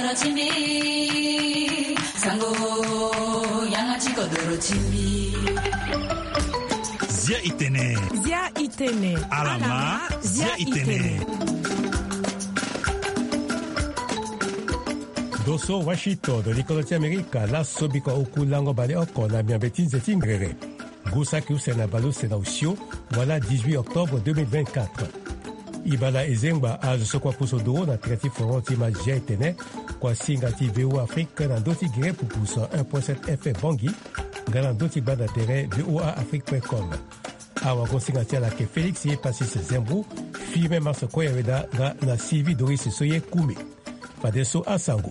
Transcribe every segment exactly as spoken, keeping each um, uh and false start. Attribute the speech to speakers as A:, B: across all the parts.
A: kodoro chimbi sango yangachi kodoro chimbi
B: Zia Itene
C: Zia Itene
B: Alama Zia Itene
D: Doso Washington de l'Économie America la sobiko okulango bale oko na miambeti nzeti ngrere Gusa ki usena balu sena usio voilà dix-huit octobre deux mille vingt-quatre Ibala ezengba azo sokwa kusodoro na treti foronti ma Zia Itene kwa singati V O A Afrique na doti gire pupusa un point sept F M Bangi ngana doti bada tere V O A Afrique point com awa ko singati ala ke Félix ye Passis Zembrou filme masa koya weda ga na Sylvie Doris Soye Kume Fadeso Asango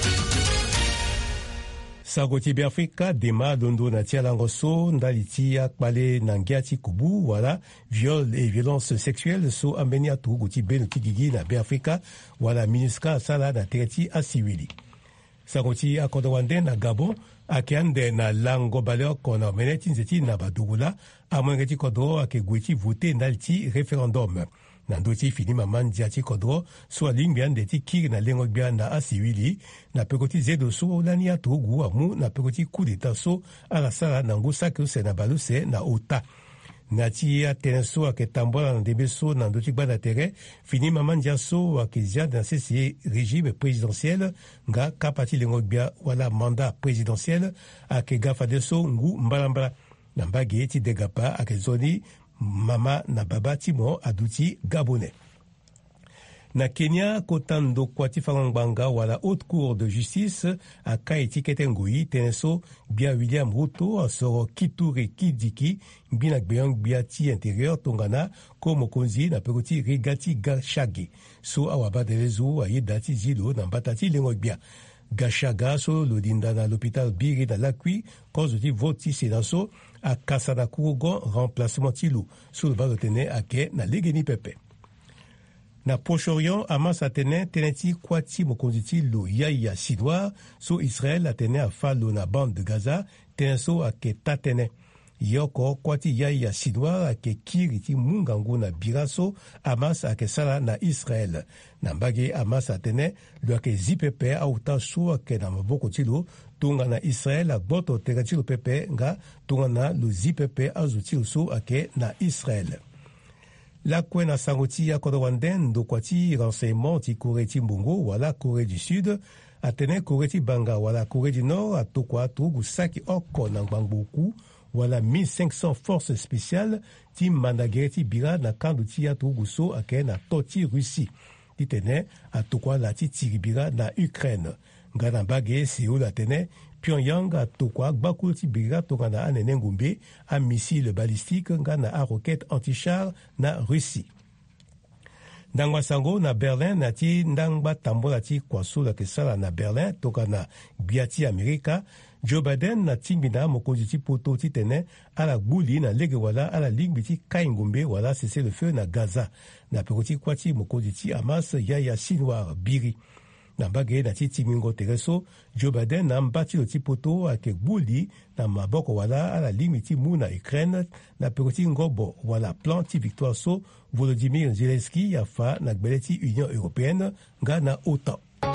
D: Sagoti Biafrika dema dondo na tia langoso ndaliti ya kpale nangiati kubu wala viol et violence sexuelle so ambeni atu guti benuti gigi na Biafrika wala miniska sala na tereti asiwili. Sagoti akodawande na Gabon akiande na lango baleo kona meneti nzeti na badugula amwengeti kodro ake gweti vote ndaliti referendum. Nandoti fini maman diati kodro so lingbian deti kiri na lengo bian na asiwili na pekoti zedo so lani atogu amu na pekoti coup d'état so ala sala nangu sakyo se na baluse na ota nati ya tenso ake tambola na debe so nandoti bana tere fini maman dia so ake zia dans ce régime présidentiel nga kapati lengo bia wala mandat présidentiel ake gafade so ngu mbalambala na mbage eti degapa ake zoni Mama na baba Timo aduti Gabonais. Na Kenya, kotando kwati farangbanga wala haute cour de justice a kaiti ketengoi teneso bia William Ruto asoro Kituri Kidiki bina gbeong biati intérieur tongana ko mokonzi na pekoti Rigati Gachagi so awabadelezu ayedati zilo na batati lengo bia Gachaga so lodinda na l'hôpital Biri na Lakwi cause de voti senaso a Kasana Kurogon remplacement Tilou sous le bas de tene ake na Legeni Pepe. Na Proche-Orient, Hamas atene teneti kwati mokonziti lo yaya sidwa so Israël atene afalo na bande de Gaza teneso ake tatene. Yoko kwati yaya sidwa ake kiriti mungangu na biraso Hamas ake sala na Israël. Na mbage Hamas atene lo ake zipepe auta so ake na maboko tilo tunga na Israël a boto tegatilo pepe nga tunga na lo zipepe azutilo so ake na Israël. La kwe na sangoti ya kodowanden do kwati renseignement ti Corée ti mbongo wala Corée du Sud atene Corée ti banga wala Corée du Nord atokwa tugu saki oko na ngbangoku wala mille cinq cents forces spéciales ti mandagere ti bira na kandu ti ya tugu so ake na toti Russie ti tene atokwa la ti tiribira na Ukraine ngana bage Seoul atene Pyongyang atokwa gbakulu ti bira tonga na anene ngombe a missile balistique ngana a roquette anti-char na Russie. Ndangwa sango na Berlin na ti ndangba tambola ti kwasula kesala na Berlin toka na biati Amerika Joe Biden na timbina mokonzi ti poto ti tene ala gbuli na lege wala ala lingbi ti kai ngombe wala cessez le feu na Gaza na pekoti kwati mokonzi ti Hamas yaya Sinwar Biri na mbage na ti timingo tereso Joe Biden na mbati lo ti poto ake gbuli na maboko wala ala lingbi ti mu na Ukraine na pekoti ngobo wala plan ti victoire so Volodymyr Zelensky yafa na gbele ti Union Européenne nga na OTAN.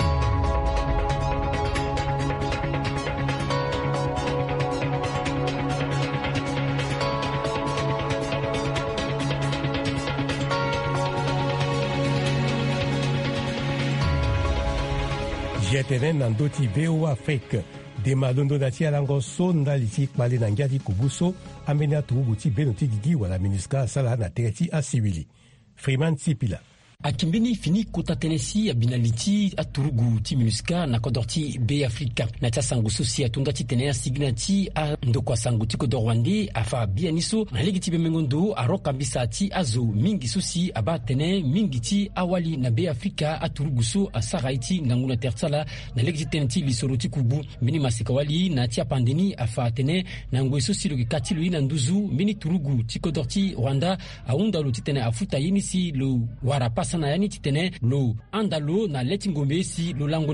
D: Jetene nandoti V O A Afrique dema londo na ti alango so ndali ti kpale na ngia ti kubuso ameni atugu ti beno ti gigi wala miniska sala na tere ti asiwili. Freeman Tsipila.
E: Akimbini fini kota tenesi abinaliti aturugu ti minuska na kodorti be Afrika na tia sangu sosi atunda ti tene signati a ndokwa sangu ti kodor wande afa bianiso na legi ti bemengondo aroka bisa ti azo mingi sosi aba tene mingi ti awali na be Afrika aturugu so asaraiti nganguna tertsala na legi ti tene ti lisoro ti kubu mini masikawali na tia pandeni afa tene na ngwe sosi lo kati lo ina nduzu mini turugu ti kodorti Rwanda aunda lo ti tene afuta yinisi lo warapa na yani titene lo andalo na leti ngombe si lo lango na lo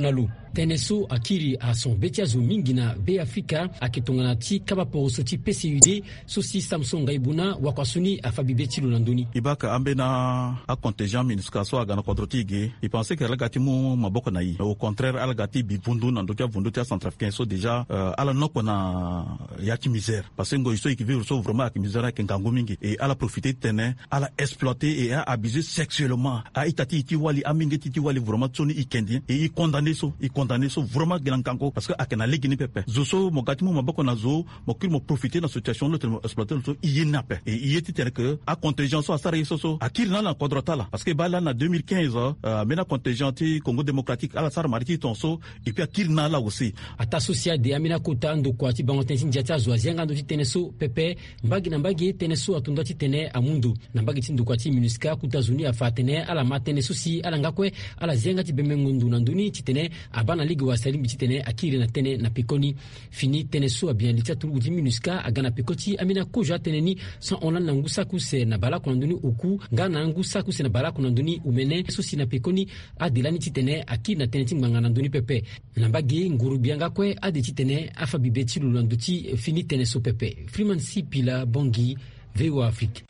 E: Teneso akiri a son betiazo mingi na B Africa akitongana ti kabaporoso ti P C U D sosi Samson Gaibuna wakwasuni afabi beti lulanduni.
C: Ibaka ambena a contingent MINUSCA so agana kontrotige. Il pensait que alagati mu maboko na yi. Au contraire alagati bi vundu na ndokia vundu tia centrafricain so déjà euh, ala noko na yaki misère parce que ngo iso qui vivre so vraiment ak misère ke ngangu mingi et ala profiter tene ala exploiter et a abuser sexuellement a itati iti wali amingi titi wali vraiment tsoni ikendien et il condamné so il condamné so vraiment gilankanko parce que akena legini pepe zoso mogati mu maboko na zo mo kil mo profiter na situation no exploiter so iyenape et yeti tere que a contingent so asara so so akil na la quadratala parce que bala na deux mille quinze euh, mena contingent ti Congo démocratique ala sar mariti tonso et puis akil na la aussi
E: ata socia de amina kota ndo kwa ti bango tensin jata zo azenga ndo ti teneso pepe mbagi na mbagi teneso atunda ti tene amundu na mbagi ti ndo kwa ti MINUSCA kuta zuni afa tene ala matene sosi ala ngakwe ala zenga ti bemengundu na nduni ti tene abana ligue wa salimbi ti tene akiri na tene na pikoni fini teneso abien litia tulugu ti MINUSCA agana pikoti amina koja teneni son ona na ngusa kuse na bala ko nduni uku ngana ngusa kuse na bala ko nduni umene sosi na pikoni adelani ti tene akiri na tene ti nganga na nduni pepe na mbagi nguru bianga kwe ade ti tene afa bibeti lulandu ti fini teneso pepe Freeman Sipila Bongi V O A Afrique.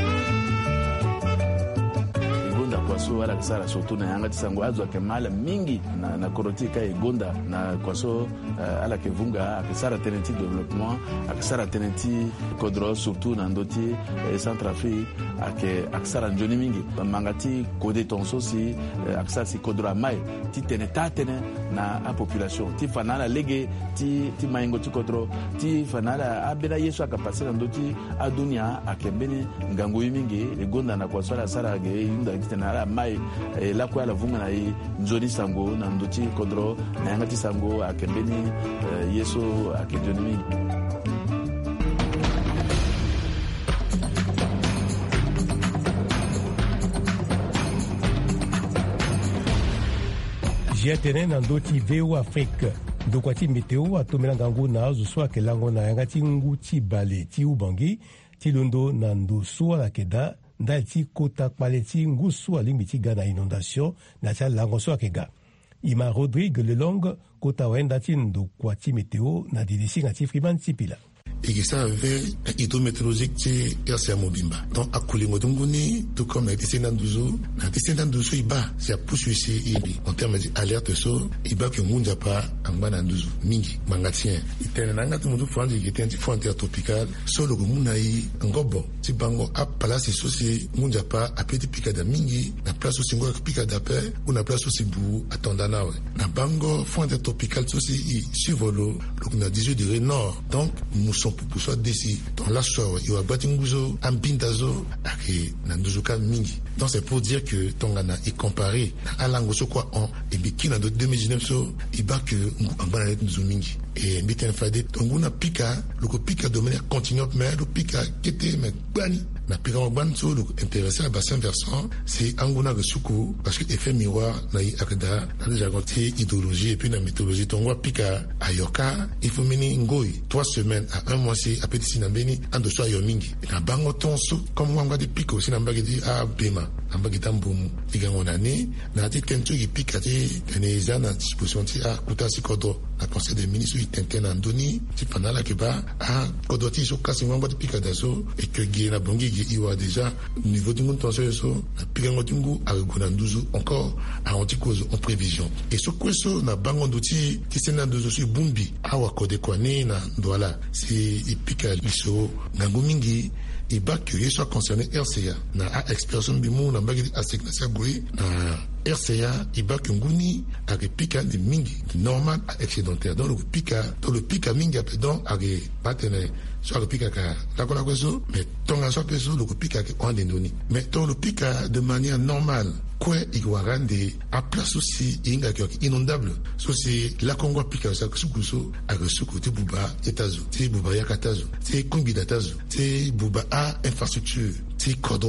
F: Kwaso wala kisara surtout na yanga tisango azo akemala mingi na na korotika egonda na kwaso uh, ala kevunga akisara tenenti développement akisara tenenti kodro surtout na ndoti eh, Centrafrique ake akisara njoni mingi mangati kode tonso si uh, akisara si kodro mai ti teneta tene na a population ti fanala lege ti ti maingo ti kodro ti fanala abena yesu akapasira ndoti adunia akembeni ngango mingi egonda na kwaso ala sara ge yunda kitena ala mai eh, la kwa la vunga na i nzoni sango na ndoti kodro na yangati sango akembeni eh, yeso akenjoni.
D: Jiatene na ndoti V O A Afrique ndokwati meteo atomela ngangu na azo so akelango na yangati ngu ti bale ti ubangi ti londo na ndoso ala keda nda ti kota kpale ti ngusu alingbi ti ga na inondation na ti alango so akega Ima Rodrigue Lelong kota wenda ti ndokua ti meteo na didisinga ti Freeman Sipila.
G: Et qui ça avait hydrométéorologique ti R C A Mobimba. Donc, à Koulimodunguni, tout comme la descendant d'Ouzo, la descendant d'Ouzo, il bat, c'est à poursuivre ici, en termes d'alerte, so, il bat que le monde n'a pas en bas d'Ouzo, mingi, mangatien. Il était un angat, tout le monde, il était un petit fond intertropical, solo, le monde a eu un gobo, si bango, à palace, c'est aussi, le monde n'a pas, à petit picada mingi, la place aussi, un picada paix, ou la place aussi, bou, attendana, ouais. La bango, fond intertropical, aussi, il survolo, donc, on a dix-huit degrés nord. Donc, nous sommes pour soit d'ici dans la soirée il va battre nguzo ambindazo avec nanduzuka mingi. Donc c'est pour dire que tongana est comparé à l'angoso quoi en et bikina de deux mille dix-neuf so il bat que en banane nzumingi et miten fade donc on a pika le pika de manière continue mais le pika qui était mais bani na pika ban so donc intéressé à bassin versant c'est anguna resuko parce que effet miroir na akda na déjà côté idéologie et puis la mythologie tongwa pika ayoka il faut mener ngoi trois semaines à un mois c'est à petit sinambeni ando so yomingi na bango tonso comme wanga de piko sinambagi di a bema ambagi tambumu digango nani na ti tentu ki pika ti teneza na disposition ti a kuta sikodo na conseil des ministres il tenten andoni ti panala ke ba a kodoti so kasi wanga de pika daso et que gi na bongi gi iwa déjà niveau du monde tension so na pika ngotungu a gonanduzu encore a anti-cause en prévision et so kweso na bango ndoti ti sena dozo so bumbi awa kode kwane na ndwala c'est ipika liso ngango mingi et bah que il soit concerné R C A na a expression bimu na mbagi assignation boy na R C A il bat que nguni a pika de mingi normal à excédentaire dans le pika dans le pika mingi donc a batene soit le pika ka la kola kweso mais tonga soit kweso le pika ke on dendoni mais dans le pika de manière normale quoi il va rendre à place aussi inga qui inondable so c'est la Congo pika ça kusukuso a kusuku te buba etazo te buba yakatazo te kombi datazo te buba a infrastructure te kodo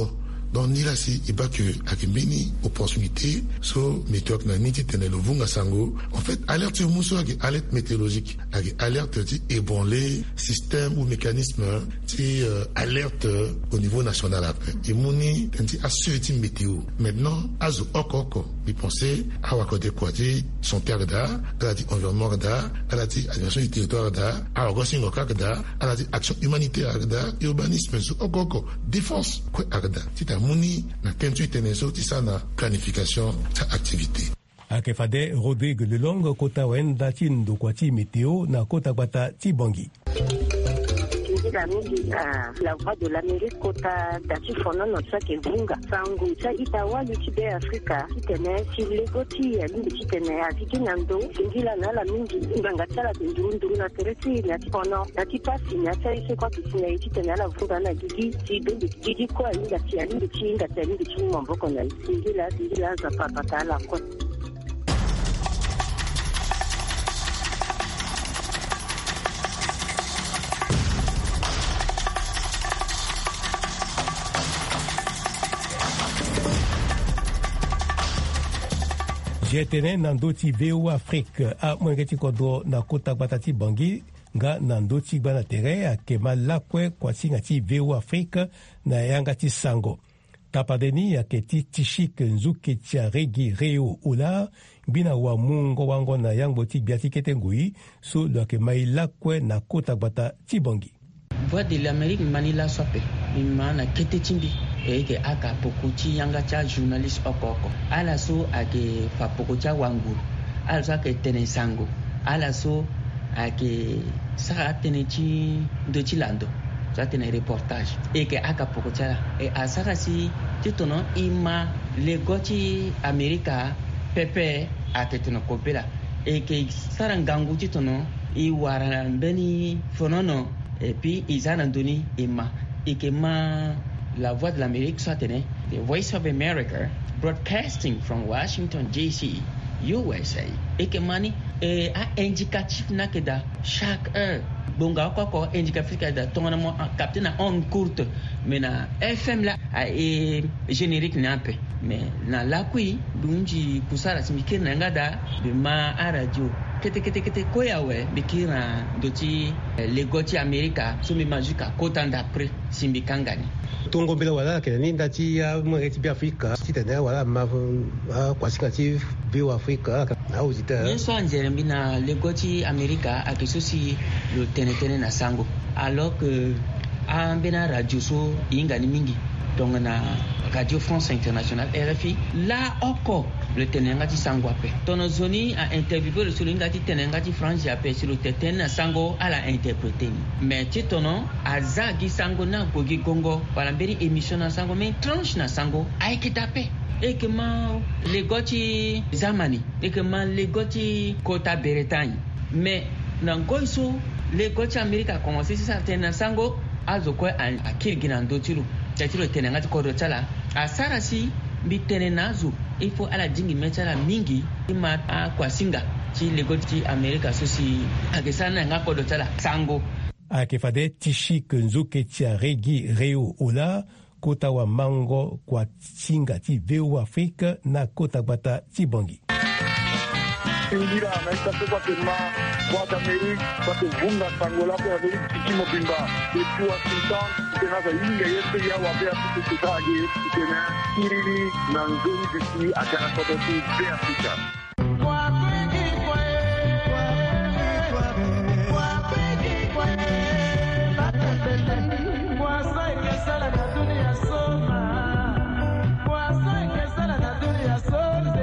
G: donc ni là si il pas que akimini opportunité so météo na niti tenelo vunga sango en fait alerte muso avec alerte météorologique avec alerte ti ébranler système ou mécanisme ti euh, alerte au niveau national après et moni tenti assurité météo maintenant azo okoko il pensait à wakode quoi ti son terre da à la environnement da à la aviation du territoire da à gosingo da à la action humanitaire da urbanisme so okoko défense quoi da ti ta moni na tenti teneso ti sa na planification sa activité.
D: Akefade Rodrigue Lelong kota wenda chindo kwa chi météo na kota bata Tibangi.
H: La la voix de l'Amérique kota dati fono no tsake vunga sangu cha itawa YouTube Africa kitene chilegoti ya limbi kitene aziki nando singila na la mingi nganga tsala ndurundu na teresi na fono na tipasi na cha ise kwa kitene kitene la vunga na gigi tibendi gigi kwa inga tia limbi chinga tia limbi chinga mboko na singila singila za papa tala kwa
D: Jetene nandoti veo Afrique a mwengeti kodo na kota batati bangi nga nandoti bana tere a kema lakwe kwa singa ti veo Afrique na yanga ti sango. Tapadeni ya keti tishik nzuke tia regi reo ula bina wa mungo wango na yango ti biati kete ngui so lo ke mai lakwe na kota bata ti bangi.
I: Voix de l'Amérique manila sope imana kete chimbi eke aka pokuchi yanga cha journaliste okoko ala so ake fa pokucha wangu ala so ake tene sango ala so ake saka tene chi do chilando so tene reportage eke aka pokucha e asaka si titono ima legochi America pepe ake teno kopela eke sarangangu titono i wara beni fonono et puis ils en ont donné Emma et que ma la voix de l'Amérique soit tenue the Voice of America broadcasting from Washington D C U S A et que mani est indicatif na que da chaque heure bonga quoi quoi indicatif que da ton mo capté na on courte mais na F M là et générique na peu mais na la kui bunji kusara simike na ngada de ma a radio kete kete kete koyawe bikira doti legoti America so mi majuka kota ndapre simbikangani
J: tongo mbele wala ke ni ndati ya mwezi bi Afrika titenda wala ma kwa sikati bi Afrika au zita
I: ni so anjere mbina legoti America akisosi lo tenetene na sango alors que ambena radio so ingani mingi donc na Radio France Internationale R F I la oko le tenengati sango ape tono zoni a interviewé le solingati tenengati France ape sur le teten sango ala interpréter mais titono azagi sango na gogi gongo balamberi émission na sango mais tranche na sango ay kitape et que ma legoti zamani et que ma legoti kota Bretagne mais na goiso legoti America a commencé ça tena sango azoko a kirgina ndotilu tatilo tenengati kodo chala asara si bitene nazo il faut ala jingi metala mingi ima kwa singa ci legoti America so si agesana nga kodo chala sango
D: akefade tishik nzuke tia regi reo ola kota wa mango kwa singa ti veo Afrique na kota bata ti bangi
K: Indira na esta kwa tema kwa Amerika kwa vunga sangola kwa vile tikimo bimba kwa Washington tena za inga yetu ya wabea tukitaje tena irili na nzuri disi akana kwa tu kwa Afrika kwa kweli kwa kwa kweli kwa kwa sasa sala na dunia soma kwa sasa sala na dunia soma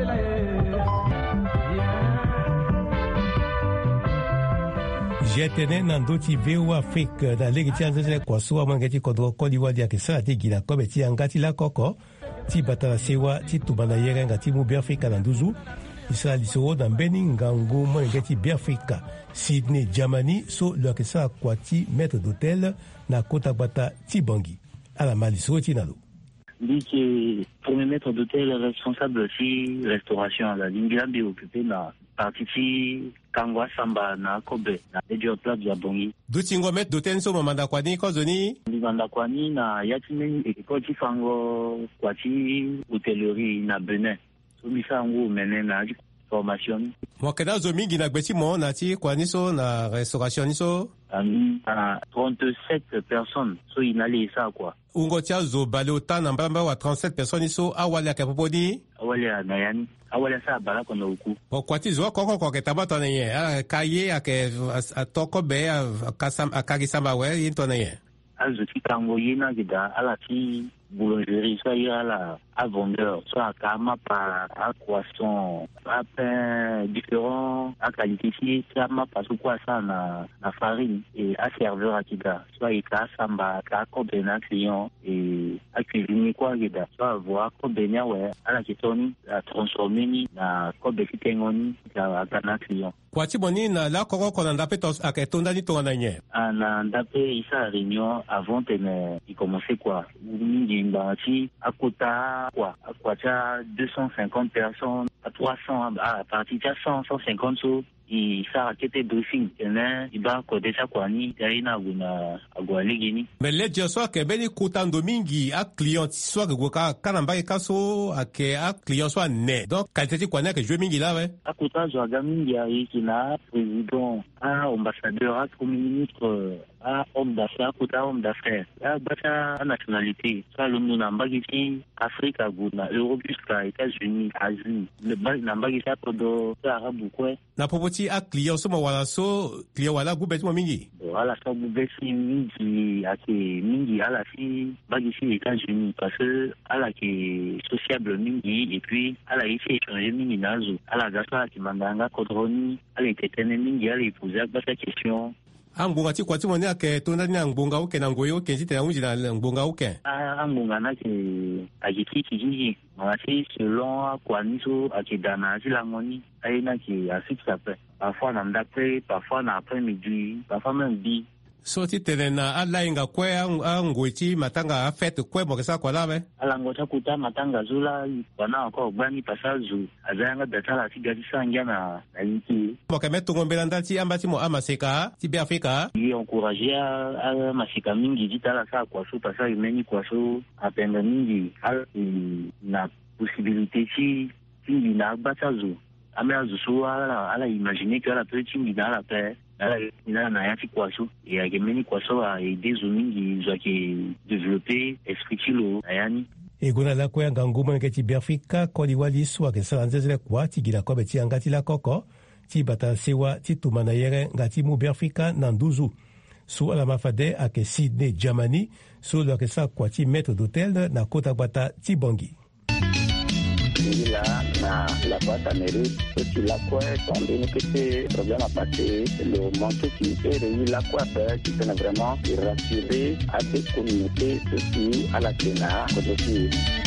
D: jetene nandoti veo Afrique na legi tianzele kwa suwa mangeti kodro koliwa dia kesala te gila kobe ti angati la koko ti batala sewa ti tubana yere ngati mu bi Afrika na nduzu isala liso na mbeni ngangu mangeti bi Afrika Sydney Germany so lo kesala kwa ti maître d'hôtel na kota bata ti bangi ala maliso ti nalo
L: dit que premier maître d'hôtel responsable si restauration la lingla bi occupé na partiti kangwa samba na kobe na ejo club ya bongi
D: duti ngome doten so mamanda kwani kozoni
L: mamanda kwani na yatimeni ekoti fango kwati hotellerie na Benin so misangu menena formation
D: mwakeda zo mingi na gbeti mo na ti kwani so na restauration so
L: um, uh, trente-sept personnes so inali ça quoi
D: ungo tia zo balota na mbamba wa trente-sept personnes so awali akapopodi
L: awali na yani awali sa bala kono uku
D: kwati zo koko ko ketaba to ne kaye ake atoko be akasam akagisamba we into ne
L: azo kitango yina gida ala ti boulangerie soit il y a là à vendeur soit à kama par à croissant à pain différent à qualifié kama parce que quoi ça na na farine et à serveur à kida soit il a samba à combien client et à cuisiner quoi kida soit voir combien ouais à la kitoni à transformer ni na combien kitengoni à kana client
D: kwati boni na la koko kona ndape to aketonda ni to nanye
L: ana ndape isa réunion avant de il commencer quoi Mbati, à Kota, quoi, à Kota, deux cent cinquante personnes, à trois cents, à partir de cent, cent cinquante sous, il s'arrêtait de briefing, il va côté ça, quoi, ni, il y a une, à Gualigini.
D: Mais les gens, soit que ben, Kota Domingi, à client, soit que Goka, Kanamba et Kasso, à que, à client soit né. Donc, qualité quoi, que je mingi là, ouais.
L: À Kota, je regarde, il y a, il y a, président, un ambassadeur, un premier ministre, à homme d'affaires, Kota homme d'affaires. Là, bata nationalité. Ça, le monde n'a pas ici, Afrique, à Gouna, Europe jusqu'à États-Unis, Asie. Le bas n'a pas ici, à Todo, Arabe ou quoi.
D: Na popoti a client, so, wala so, client, wala, goubet, mo mingi.
L: Voilà, ça, goubet, si, mingi, à qui, mingi, à la fi, bas ici, États-Unis, parce que, à la qui, sociable, mingi, et puis, à la ici, étranger, mingi, nazo, à la gasa, qui mandanga, kodroni, à la tétene, mingi, à la épouser, à sa question.
D: Angunga ti kwati mone ake tonda ni angunga uke na ngoyo ke nti te unji na angunga uke
L: ah angunga na ke ajiki kijiji ngati selon kwa niso akidana ti langoni aina ki afixa pe parfois na ndakpe parfois na après midi parfois même bi
D: so ti tene na ala inga kwe angwiti matanga fete kwe bokesa kwa labe
L: ala ngota kuta matanga zula wana encore bani pasazu azanga datala ti gadi sangya na inki
D: bokemeto ngombela ndati ambati mo amaseka ti be Afrika
L: yi encourager a masika mingi ditala sa kwa so pasa imeni kwa so apenda mingi al na possibilité ti tingi na basazu ameazu so ala ala imaginer que ala peut tingi na la paix ina na yati kwaso ya gemeni kwaso a aider zo mingi zo ki développer esprit kilo ayani
D: egona la kwa nganguma ngati bi Afrika ko liwali swa ke salanzele kwa tigila ko beti ngati la koko ti bata sewa ti tumana yere ngati mu bi Afrika na nduzu su ala mafade ake Sydney Germany su lo ke sa kwa ti maître d'hôtel na kota bata ti bongi
M: là na la boîte Amérique et puis la quoi quand on était problème à passer le manteau qui est réuni la quoi faire qui peut vraiment rassurer à cette communauté aussi à la Sénat aussi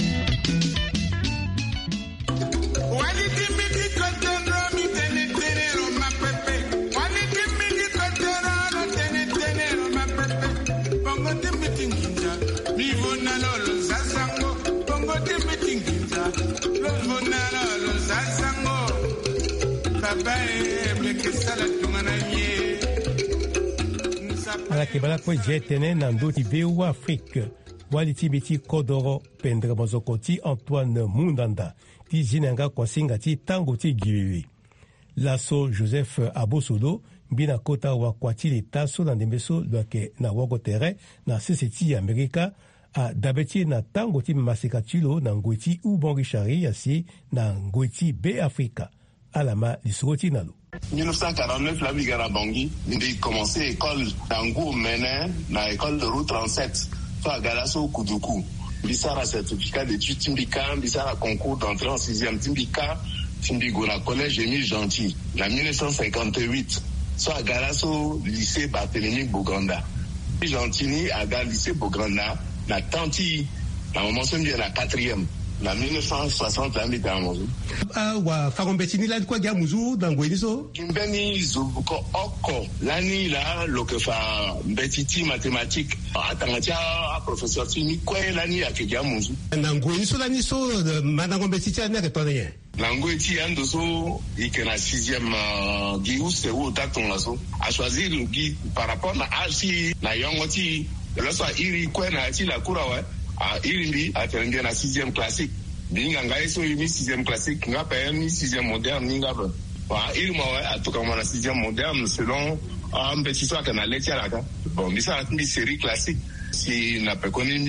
D: ala kibala kwe jetene na ndoti veu Afrique wali tibiti kodoro pendre mozoko ti Antoine Mundanda ti zinanga kwa singa ti tango ti giwewe laso Joseph Abosodo mbina kota wa kwa ti leta so na ndembeso lwake na wago tere na sese ti Amerika a dabeti na tango ti maseka tilo na ngoi ti ubongi shari yasi na ngoi ti be Afrika alama lisoko ti nalo
N: mille neuf cent quarante-neuf la bigara Bangui ndi commencé école Tango Menin na école de route trente-sept so agala so kuduku bisara certificat d'études timbika bisara concours d'entrée en sixième timbika timbigo na collège Émile Gentil na mille neuf cent cinquante-huit so agala so lycée Barthélemy Boganda Gentini aga lycée Boganda na tanti na moment sembi na quatrième na mille neuf cent soixante la mbita mozu
J: ah wa fagombetini la kwa gamuzu dangweni so
N: mbeni zubuko oko lani la lokefa mbetiti mathématique atangatia professeur tini kwa lani ya gamuzu
J: dangweni so lani so madango mbetiti na ke tonye
N: Langoiti Andoso, il est la sixième Guiou, c'est où Taton Lasso, a choisi le Guy par rapport à Alci, la Yongoti, le soir Iri Kwen, a dit la Kourawe, à Iri, a terminé la sixième classique. Bingangaï, so une sixième classique, n'a pas une sixième moderne, n'a pas. Iri Mawe, a tout comme la sixième moderne, selon un petit soir qu'on a l'été à la cas. Bon, mais ça a une série classique, si n'a pas connu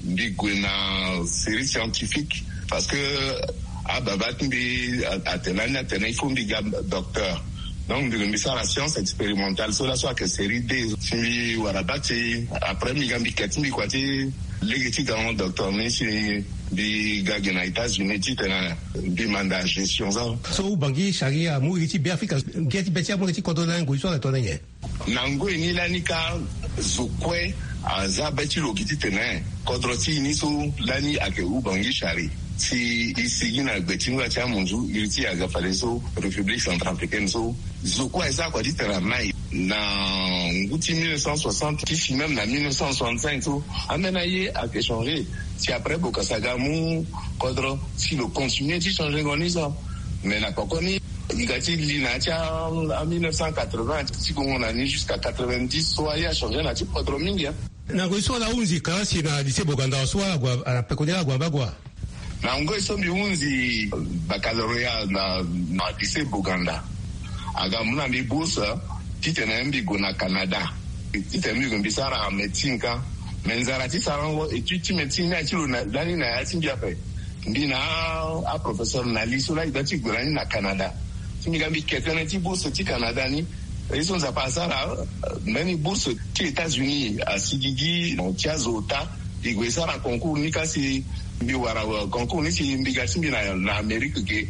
N: une série scientifique, parce que ah bah bah Athéna Athéna il faut un docteur donc de ça la science expérimentale sur la soit que série D si warabati après mi gambi katimi kwati legiti dans docteur mais si bi gagena États-Unis titana bi mandat gestion ça
J: so bangi sharia mu iti bi Afrika geti betia mu iti kodona ngo iso to nanye
N: nango ni lanika zukwe azabeti logiti tena kodroti ni so lani ake u bangi shari si ici na betinga cha munzu iriti aga faleso République centrafricaine so zokwa eza kwa ditera mai na nguti mille neuf cent soixante qui même na mille neuf cent soixante-cinq so amena ye a changer si après bokasaga mu kodro si le continuer de changer ngoniza mais na kokoni igati lina cha en mille neuf cent quatre-vingts si on a ni jusqu'à quatre-vingt-dix so ya changer na ti kodro mingi
J: na go so la unzi kasi na lycée Boganda so kwa pekonia kwa bagwa
N: na ngo isombi unzi baccalauréat na na lycée Boganda aga muna mi bourse titena mbigo na Canada titena mbigo mbisara médecine ka menzara tisarango etude médecine na chilo na dani na yatingi ape mbina a professeur na liso la idati gorani na Canada tinga mbi ketena ti bourse ti Canada ni ils ont passé là même bourse ti États-Unis à Sigigi Tiazota igwesara concours ni kasi mbi wara concours ni si mbi gasimbi na na Amérique ke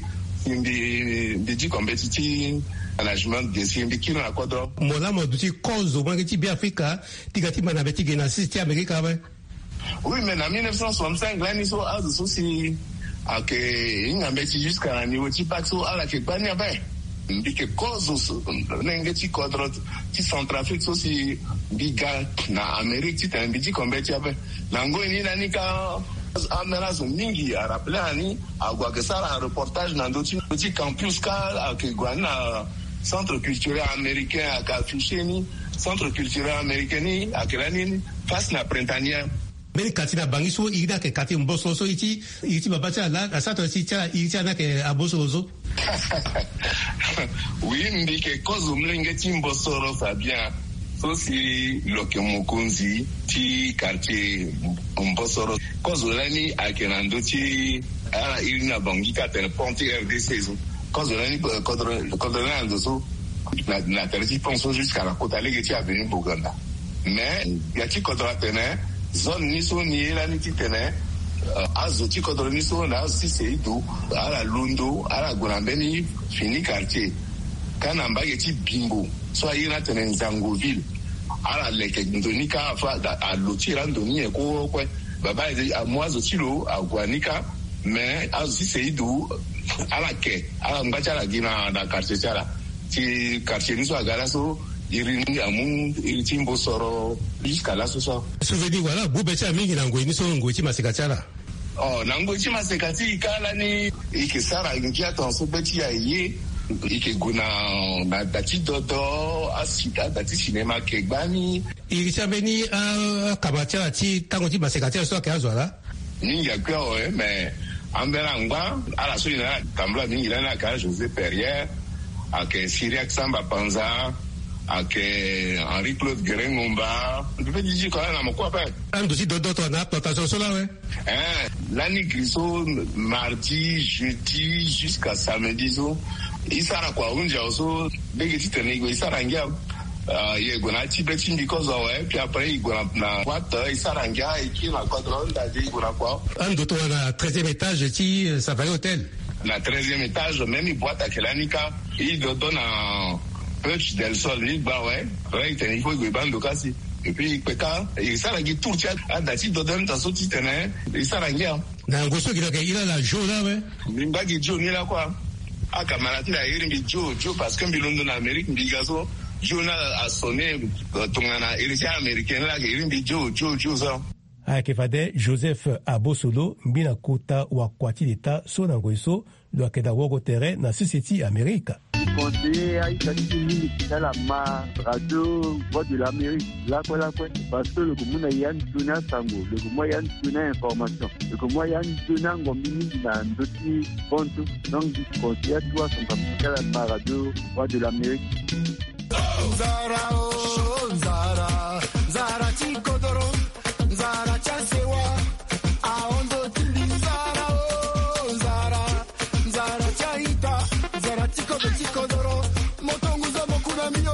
N: mbi mbi di compétitif management de simbi kino na kodo
J: mola moduti cause au ti bi Afrika tigati mana beti gena six Amérique ba
N: oui mais en mille neuf cent soixante-cinq là ni so azu so si ake inga beti jusqu'à niveau ti paxo ala ke bani abe mbi ke cause nenge ti kodro ti Centrafrique so si biga na Amérique ti tan bidi kombeti abe nango ni nani ka amerazo mingi araplani agwa kesara reportage na ndoti petit campus ka akigwana centre culturel américain akafiché ni centre culturel américain ni akelani face na printania
J: beli katina bangiso ida ke kati mboso so iti iti babacha la asato iti cha iti na ke aboso zo
N: oui ndike kozo mlenge timboso ro Fabien so si loke mukunzi ti quartier mbosoro kozo lani akenando ti ala ilina bangika tele ponti R D C zo kozo lani kodro kodro lando so na na terti ponso jusqu'à la côte allée ti avenue Boganda mais ya ti kodro tene zone ni so ni lani ti tene azo ti kodro ni so na si seidu ala lundo ala golambeni fini quartier kana mbage ti bimbo so ayina tene Nzangoville ala leke ndonika fa a lotira ndoni eko kwe baba ide amwazo tilo agwanika mais azi seidu ala ke ala ngacha la gina na quartier chala ti quartier ni so agala so irini amu itimbo soro jusqu'à la so so
J: souvenir voilà bubecha mingi na ngoi ni so ngoi ti maseka chala
N: oh na ngoi ti maseka ti kala ni ikisara ngia tonso beti ya ye ike guna na dati dodo asita dati cinema kegbani
J: ilishabeni a kabacha ti tango ti basekatia so ke azwala
N: ningi akwa o mais ambera ngwa ala so ina kambla ningi na ka José Perrier ake Syriac Samba Panza ake Henri Claude Gerengomba bebe diji ko na mko pa
J: ando si dodo to na plantation so la we
N: eh lani griso mardi jeudi jusqu'à samedi so isara kwa unja oso bege titene go isara ngia uh, ye go na tibe tindi because of e puis après go na what isara ngia iki na quadron da di go na kwa
J: ando to na treizième étage ti Safari Hotel
N: na treizième étage même boîte à kelanika i do dona Perche del Sol ni ba ouais right il faut go bando kasi et puis peka isara gi tourtia adati do don ta so titene isara ngia
J: na ngoso ki ka ila la jola we
N: mbagi jo ni la kwa akamarati la irimbi jo jo parce que mbilondo na Amérique mbigazo jo na a sonné tongana irisia américaine la irimbi jo jo jo ça
D: ayeke Joseph Abosolo mbina kota wa kwati leta so na ngweso lo akeda wogo tere na société Amerika.
K: Conseiller à Italie, c'est la ma radio Voix de l'Amérique. Là quoi là quoi parce que le commun y a une donnée sango, le commun y a une donnée information, le commun y a une donnée ngomini na ndoti ponto. Donc du conseiller toi son pas la ma radio Voix de l'Amérique.
O: Zara oh Zara Zara chico doro Zara chasewa aondo tindi Zara oh Zara Zara chaita Zara chico de chico doro motongu za mokuna mio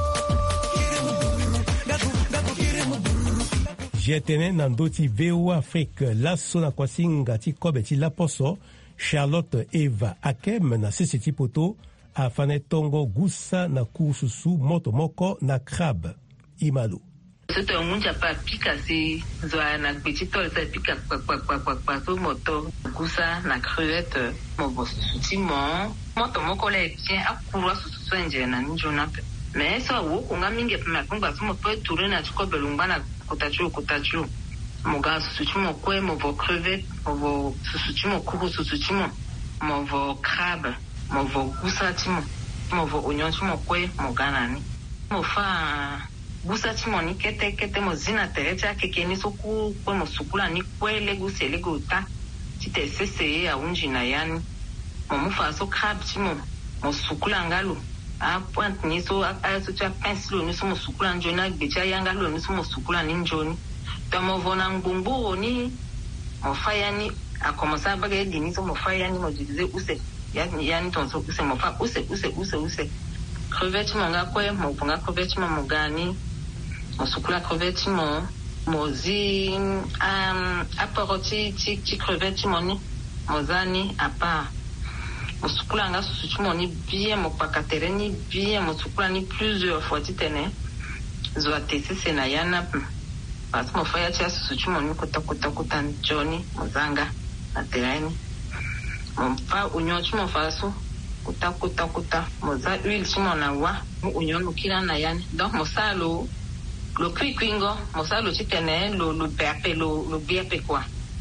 D: Jetene nandoti V O Afrique lasso na kwasinga ti kobe ti laposo Charlotte Eva Akem na sisi poto afane tongo gusa na kususu moto moko na crab imalo.
P: Soto munja pa pika si zoa na gbetito sa pika kwa kwa kwa kwa kwa so moto gusa na crevette mo bo suti mo moto moko le bien akurwa susu nje na njona pe. Mais so wo kunga mingi pe makunga so moto tourner na chiko belumba na kutachu kutachu. Mo ga susu mo kwe mo bo crevette mo bo susu mo kuru susu mo mo bo crab mo vo gusa timo mo vo onyon timo kwe mo ganani mo fa gusa timo ni kete kete mo zina terecha keke ni soku kwe mo sukula ni kwe le guse le gota tite sese ya unji na yani mo mo fa so crab timo mo sukula ngalo a point ni so a so cha pensilo ni so mo sukula njona gbecha yangalo ni so mo sukula ni njoni to mo vo na ngbumbu ni mo fa yani a commencer ba ga di ni so mo fa yani mo dize use yani yani tonso use mo fa use use use use crevette mo nga kwe mo ponga crevette mo mugani mo sukula crevette mo mo zi um aporoti ti ti crevette mo ni mo zani apa mo sukula nga susu mo ni bien mo pakatere ni bien mo sukula ni plusieurs fois titene zo atese sena yana parce mo fa ya ti susu mo ni kota kota kota joni mo zanga aterani fa unyo chimo faso kuta kuta kuta moza huile chimo na wa unyo lukila na yani donc mosalo lo kwingo mosalo chitene lo lo pepe lo lo biepe kwa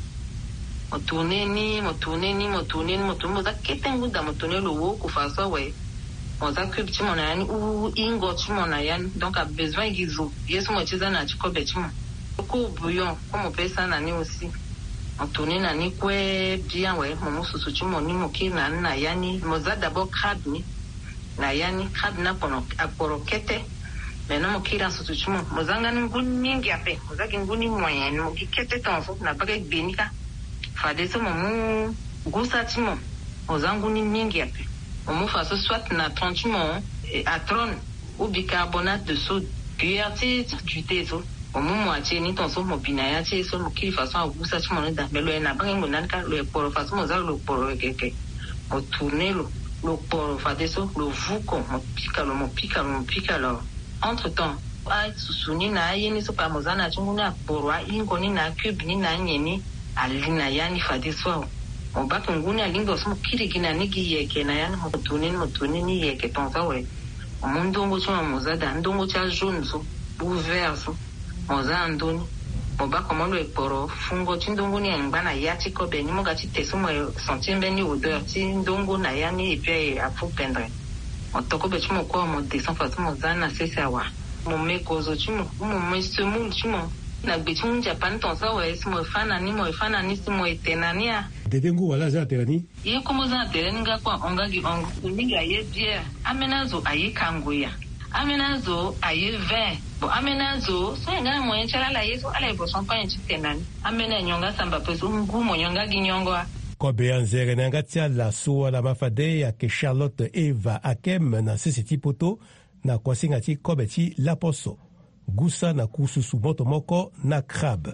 P: motuneni motuneni motuneni motumo za ketengu da motuneni lo wo ku faso we moza kwib chimo na yani u ingo chimo na yani donc a besoin gizo yeso mo chiza na chikobe chimo ko bouillon comme pesa na ni aussi Antoni na ni kwe bien we mo susu chimo ni mo kina na yani mo za d'abord crab ni na yani crab na pono aporokete mais no mo kira susu chimo mo zanga ni nguni mingi ape mo za nguni moyen mo kikete tonfo na bage benika fa de so mo mu gusa chimo mo za nguni mingi ape mo mo fa so soit na trente mo atron ou bicarbonate de soude cuillère du thé so mo moitié ni tonso mo binaya che so mo kili façon a gusa chimo no da melo na bangi mo nanka lo poro façon mo za lo poro keke mo tourner lo lo poro fa de so lo vuko mo pika lo mo pika lo mo pika lo entre temps ai susuni na yeni so pa mo za na chungu na poro a ingo ni na cube ni na nyeni alina yani fa de so mo ba nguni alingo so mo kili kina nigi yeke na yani mo tourner mo tourner ni yeke tonso we mo ndongo chuma mo za da ndongo cha jaune so ouvert so moza andoni moba komolo eporo fungo tindongo ni ngana yati ko beni mo gati teso mo sentimbe ni odeur ti ndongo na yani et puis a faut pendre o toko be chimo ko mo descend façon mo zana sesa wa mo me kozo chimo mo me semu chimo na be chimo Japan ton sa wa esmo fana ni mo fana ni simo etenania
D: dedengu wala za terani
P: ye komo za terani ga kwa onga gi onga kuninga ye bien amenazo ayi kangoya amenazo ayi vingt bo amenazo so ngana mo yenchara la yeso ala ibo son pa yenchitenani amena nyonga samba peso ngumo nyonga ginyongo
D: kobe anzere nanga tia la so la mafade ya ke Charlotte Eva Akem na sisi poto na kwasinga ti kobe ti laposo gusa na kususu moto moko na crab.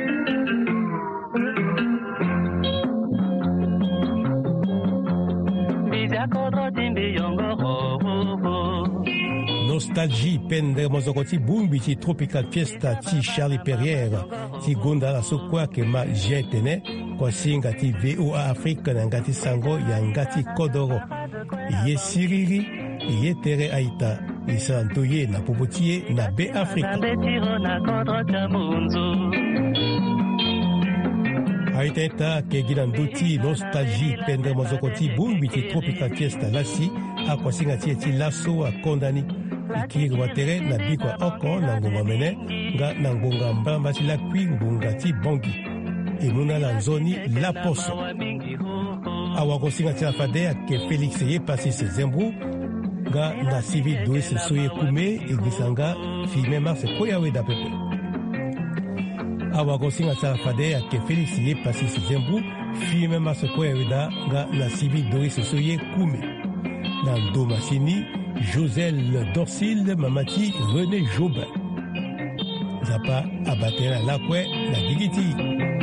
D: Nostalgie pendre mozoko ti bumbi ti tropical fiesta ti Charlie Perrière ti gonda la sokwa ke ma jetene kwa singa ti V O A Afrique na ngati sango ya ngati kodoro ye siriri ye tere aita isanto ye na popotie na B Afrique. aiteta kegina nduti nostalgie pendre mozokoti bumbi ti tropical fiesta lasi akuasinga ti e ti laso akondani ikiri watere na bikua oko na ngonga mene nga na ngonga mbamba ti lakui ngonga ti bongi e muna na nzoni la poso awakosinga ti afade ayeke félix ye pasi se zembru nga na civil dois so ye kume e gbisa nga fi me marse koya weda pepe awakosinga ti afade ayeke félix ye pasi se zembru fi me marse koya weda nga na civil dois so ye kume na ndoma sini Joselle Dorsil Mamati René Jobin Zapa abatera lakwe na gigiti